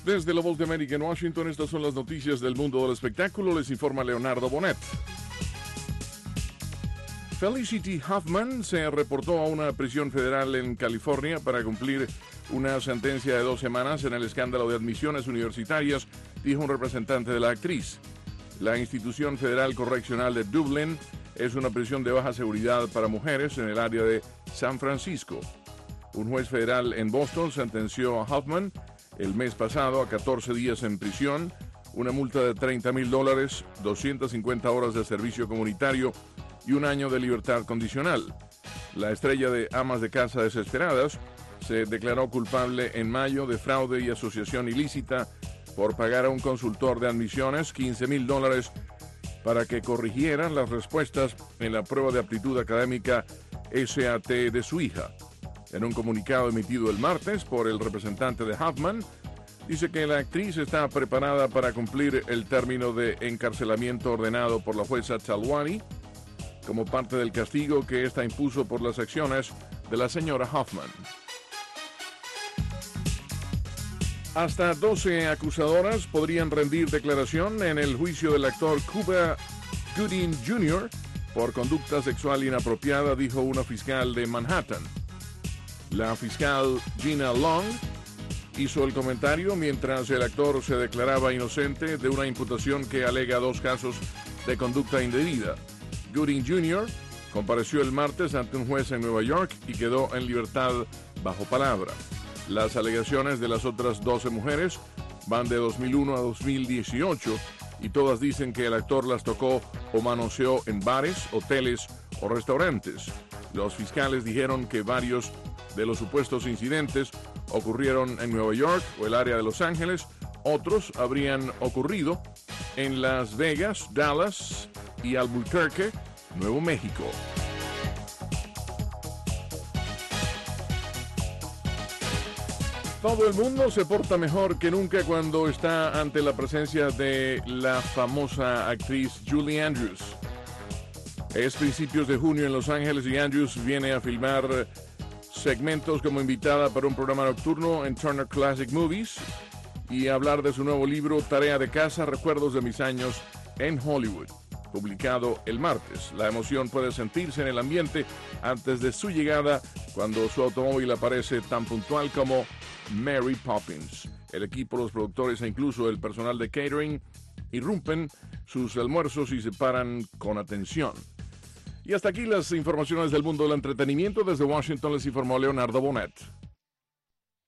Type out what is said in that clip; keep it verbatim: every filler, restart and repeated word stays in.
desde la Voz de América en Washington. Estas son las noticias del mundo del espectáculo. Les informa Leonardo Bonet. Felicity Huffman se reportó a una prisión federal en California para cumplir una sentencia de dos semanas en el escándalo de admisiones universitarias, dijo un representante de la actriz. La institución federal correccional de Dublin es una prisión de baja seguridad para mujeres en el área de San Francisco. Un juez federal en Boston sentenció a Huffman el mes pasado a catorce días en prisión, una multa de treinta mil dólares, doscientas cincuenta horas de servicio comunitario y un año de libertad condicional. La estrella de Amas de Casa Desesperadas se declaró culpable en mayo de fraude y asociación ilícita por pagar a un consultor de admisiones quince mil dólares para que corrigiera las respuestas en la prueba de aptitud académica S A T de su hija. En un comunicado emitido el martes por el representante de Huffman, dice que la actriz está preparada para cumplir el término de encarcelamiento ordenado por la jueza Talwani como parte del castigo que ésta impuso por las acciones de la señora Huffman. Hasta doce acusadoras podrían rendir declaración en el juicio del actor Cuba Gooding junior por conducta sexual inapropiada, dijo una fiscal de Manhattan. La fiscal Gina Long hizo el comentario mientras el actor se declaraba inocente de una imputación que alega dos casos de conducta indebida. Gooding junior compareció el martes ante un juez en Nueva York y quedó en libertad bajo palabra. Las alegaciones de las otras doce mujeres van de dos mil uno a dos mil dieciocho y todas dicen que el actor las tocó o manoseó en bares, hoteles o restaurantes. Los fiscales dijeron que varios de los supuestos incidentes ocurrieron en Nueva York o el área de Los Ángeles. Otros habrían ocurrido en Las Vegas, Dallas y Albuquerque, Nuevo México. Todo el mundo se porta mejor que nunca cuando está ante la presencia de la famosa actriz Julie Andrews. Es principios de junio en Los Ángeles y Andrews viene a filmar segmentos como invitada para un programa nocturno en Turner Classic Movies y hablar de su nuevo libro Tarea de Casa, Recuerdos de mis años en Hollywood, publicado el martes. La emoción puede sentirse en el ambiente antes de su llegada, cuando su automóvil aparece tan puntual como Mary Poppins. El equipo, los productores e incluso el personal de catering irrumpen sus almuerzos y se paran con atención. Y hasta aquí las informaciones del mundo del entretenimiento. Desde Washington les informó Leonardo Bonet.